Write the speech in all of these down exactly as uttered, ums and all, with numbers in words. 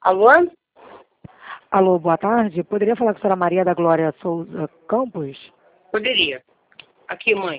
Alô? Alô, boa tarde. Poderia falar com a senhora Maria da Glória Souza Campos? Poderia. Aqui, mãe.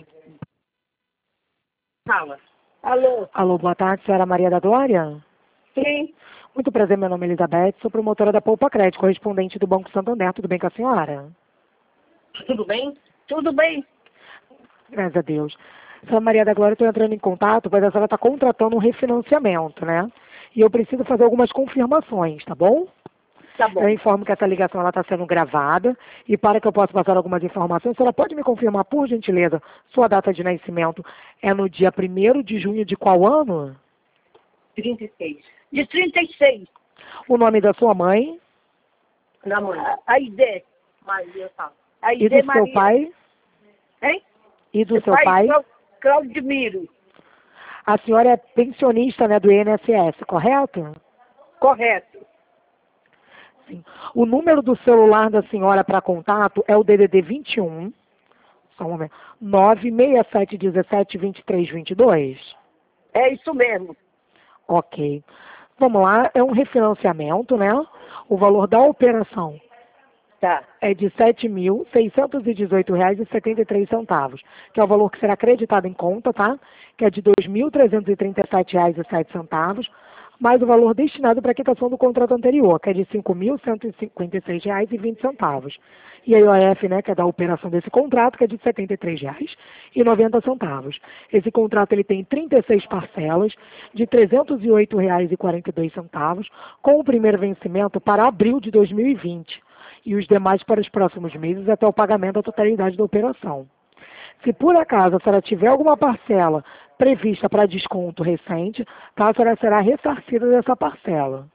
Fala. Alô? Alô, boa tarde, senhora Maria da Glória? Sim. Muito prazer, meu nome é Elizabeth, sou promotora da Poupa Crédito, correspondente do Banco Santander. Tudo bem com a senhora? Tudo bem? Tudo bem. Graças a Deus. Senhora Maria da Glória, estou entrando em contato, pois a senhora está contratando um refinanciamento, né? E eu preciso fazer algumas confirmações, tá bom? Tá bom. Eu informo que essa ligação está sendo gravada e para que eu possa passar algumas informações, a senhora pode me confirmar, por gentileza, sua data de nascimento é no dia primeiro de junho de qual ano? trinta e seis. De trinta e seis. O nome da sua mãe Da mãe. Aide. Maria, tá. e Aide do Maria. seu pai? Hein? E do seu pai? Clau- Claudimiro. A senhora é pensionista, né, do I N S S, correto? Correto. Sim. O número do celular da senhora para contato é o D D D vinte e um, só um momento, nove seis sete um sete, dois três dois dois. É isso mesmo. Ok. Vamos lá, é um refinanciamento, né? O valor da operação Tá. é de sete mil seiscentos e dezoito reais e setenta e três centavos, que é o valor que será acreditado em conta, tá? Que é de dois mil trezentos e trinta e sete reais e sete centavos, mais o valor destinado para a quitação do contrato anterior, que é de cinco mil cento e cinquenta e seis reais e vinte centavos. E a I O F, né, que é da operação desse contrato, que é de setenta e três reais e noventa centavos. Esse contrato ele tem trinta e seis parcelas de trezentos e oito reais e quarenta e dois centavos, com o primeiro vencimento para abril de dois mil e vinte e os demais para os próximos meses até o pagamento da totalidade da operação. Se por acaso a senhora tiver alguma parcela prevista para desconto recente, tá, a senhora será ressarcida dessa parcela.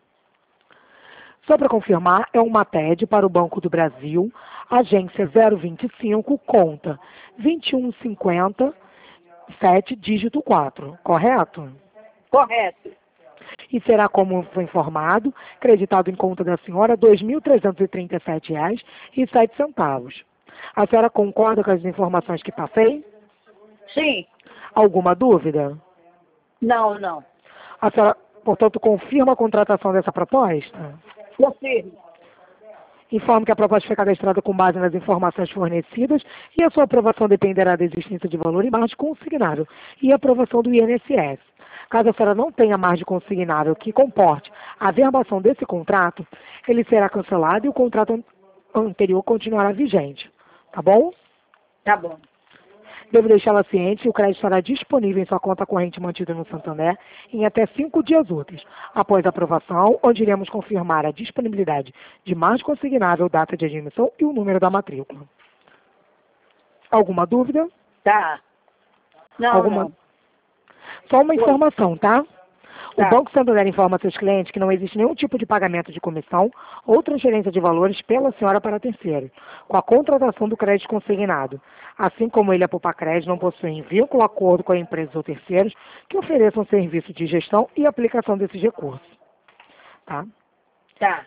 Só para confirmar, é uma T E D para o Banco do Brasil, agência zero vinte e cinco, conta vinte e um cinquenta, sete, dígito quatro, correto? Correto. E será, como foi informado, creditado em conta da senhora dois mil trezentos e trinta e sete reais e sete centavos. A senhora concorda com as informações que passei? Sim. Alguma dúvida? Não, não. A senhora, portanto, confirma a contratação dessa proposta? Confirmo. Informo que a proposta foi cadastrada com base nas informações fornecidas e a sua aprovação dependerá da existência de valor em margem consignável e aprovação do I N S S. Caso a senhora não tenha margem consignável que comporte a verbação desse contrato, ele será cancelado e o contrato an- anterior continuará vigente. Tá bom? Tá bom. Devo deixá-la ciente que o crédito estará disponível em sua conta corrente mantida no Santander em até cinco dias úteis, após a aprovação, onde iremos confirmar a disponibilidade de margem consignável, data de admissão e o número da matrícula. Alguma dúvida? Tá. Não, Alguma? não. Só uma informação, tá? O Tá. Banco Santander informa a seus clientes que não existe nenhum tipo de pagamento de comissão ou transferência de valores pela senhora para terceiro, com a contratação do crédito consignado. Assim como ele, a Poupa Crédito, não possuem vínculo, acordo com empresas ou terceiros que ofereçam serviço de gestão e aplicação desses recursos. Tá? Tá.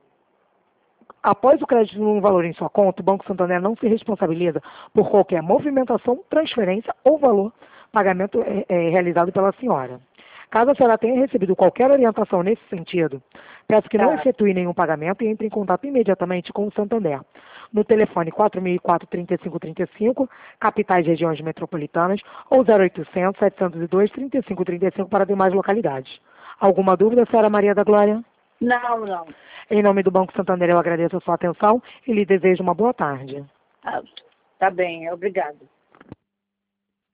Após o crédito num valor em sua conta, o Banco Santander não se responsabiliza por qualquer movimentação, transferência ou valor pagamento é, é, realizado pela senhora. Caso a senhora tenha recebido qualquer orientação nesse sentido, peço que não Tá. efetue nenhum pagamento e entre em contato imediatamente com o Santander. No telefone quatro mil e quatro, trinta e cinco trinta e cinco, capitais e regiões metropolitanas, ou zero oitocentos, setecentos e dois, trinta e cinco trinta e cinco para demais localidades. Alguma dúvida, senhora Maria da Glória? Não, não. Em nome do Banco Santander, eu agradeço a sua atenção e lhe desejo uma boa tarde. Ah, tá bem, obrigado.